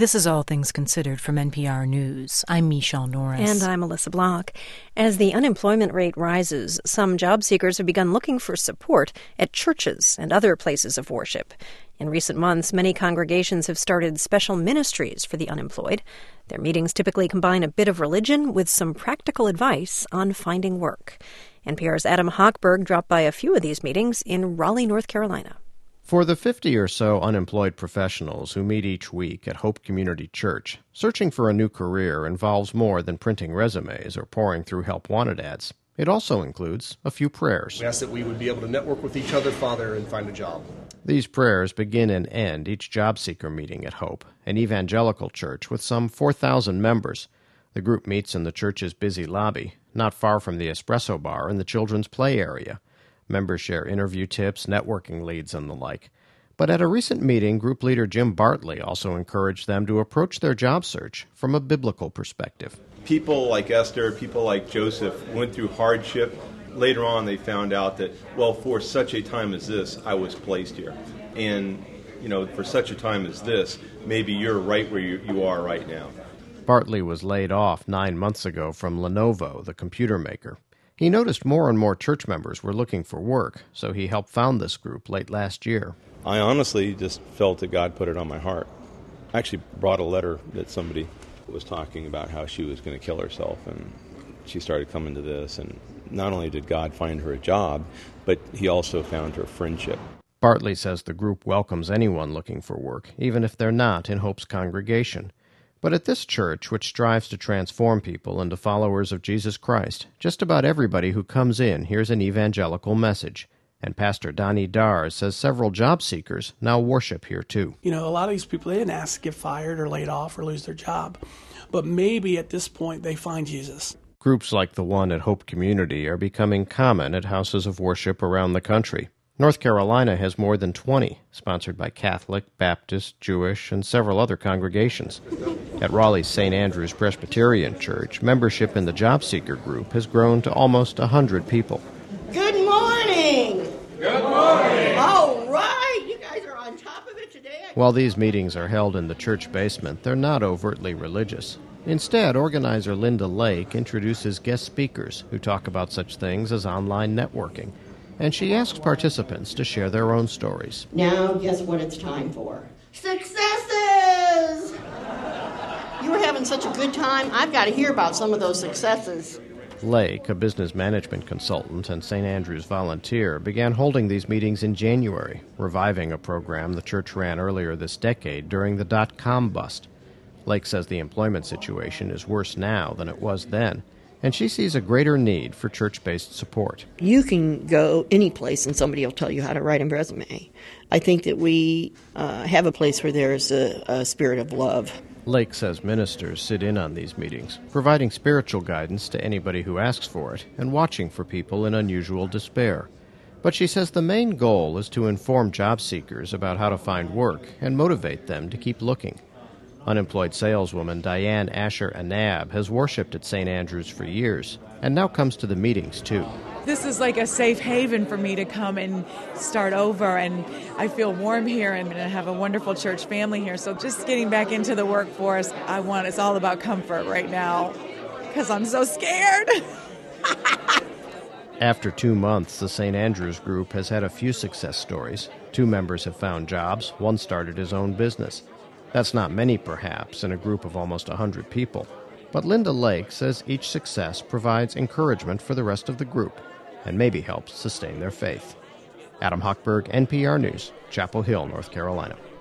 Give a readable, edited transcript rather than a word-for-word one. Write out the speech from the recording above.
This is All Things Considered from NPR News. I'm Michelle Norris. And I'm Melissa Block. As the unemployment rate rises, some job seekers have begun looking for support at churches and other places of worship. In recent months, many congregations have started special ministries for the unemployed. Their meetings typically combine a bit of religion with some practical advice on finding work. NPR's Adam Hochberg dropped by a few of these meetings in Raleigh, North Carolina. For the 50 or so unemployed professionals who meet each week at Hope Community Church, searching for a new career involves more than printing resumes or pouring through help wanted ads. It also includes a few prayers. We ask that we would be able to network with each other, Father, and find a job. These prayers begin and end each job seeker meeting at Hope, an evangelical church with some 4,000 members. The group meets in the church's busy lobby, not far from the espresso bar in the children's play area. Members share interview tips, networking leads, and the like. But at a recent meeting, group leader Jim Bartley also encouraged them to approach their job search from a biblical perspective. People like Esther, people like Joseph went through hardship. Later on, they found out that, well, for such a time as this, I was placed here. And, for such a time as this, maybe you're right where you are right now. Bartley was laid off 9 months ago from Lenovo, the computer maker. He noticed more and more church members were looking for work, so he helped found this group late last year. I honestly just felt that God put it on my heart. I actually brought a letter that somebody was talking about how she was going to kill herself, and she started coming to this, and not only did God find her a job, but he also found her friendship. Bartley says the group welcomes anyone looking for work, even if they're not in Hope's congregation. But at this church, which strives to transform people into followers of Jesus Christ, just about everybody who comes in hears an evangelical message. And Pastor Donnie Darr says several job seekers now worship here too. A lot of these people, they didn't ask to get fired or laid off or lose their job. But maybe at this point they find Jesus. Groups like the one at Hope Community are becoming common at houses of worship around the country. North Carolina has more than 20, sponsored by Catholic, Baptist, Jewish, and several other congregations. At Raleigh's St. Andrew's Presbyterian Church, membership in the job seeker group has grown to almost 100 people. Good morning! Good morning! All right, you guys are on top of it today. While these meetings are held in the church basement, they're not overtly religious. Instead, organizer Linda Lake introduces guest speakers who talk about such things as online networking. And she asks participants to share their own stories. Now, guess what it's time for? Successes! You were having such a good time. I've got to hear about some of those successes. Lake, a business management consultant and St. Andrew's volunteer, began holding these meetings in January, reviving a program the church ran earlier this decade during the dot-com bust. Lake says the employment situation is worse now than it was then, and she sees a greater need for church-based support. You can go any place and somebody will tell you how to write a resume. I think that we have a place where there's a spirit of love. Lake says ministers sit in on these meetings, providing spiritual guidance to anybody who asks for it and watching for people in unusual despair. But she says the main goal is to inform job seekers about how to find work and motivate them to keep looking. Unemployed saleswoman Diane Asher Anab has worshipped at St. Andrew's for years and now comes to the meetings, too. This is like a safe haven for me to come and start over, and I feel warm here and I have a wonderful church family here. So just getting back into the workforce, it's all about comfort right now because I'm so scared. After 2 months, the St. Andrew's group has had a few success stories. 2 members have found jobs. 1 started his own business. That's not many, perhaps, in a group of almost 100 people. But Linda Lake says each success provides encouragement for the rest of the group and maybe helps sustain their faith. Adam Hochberg, NPR News, Chapel Hill, North Carolina.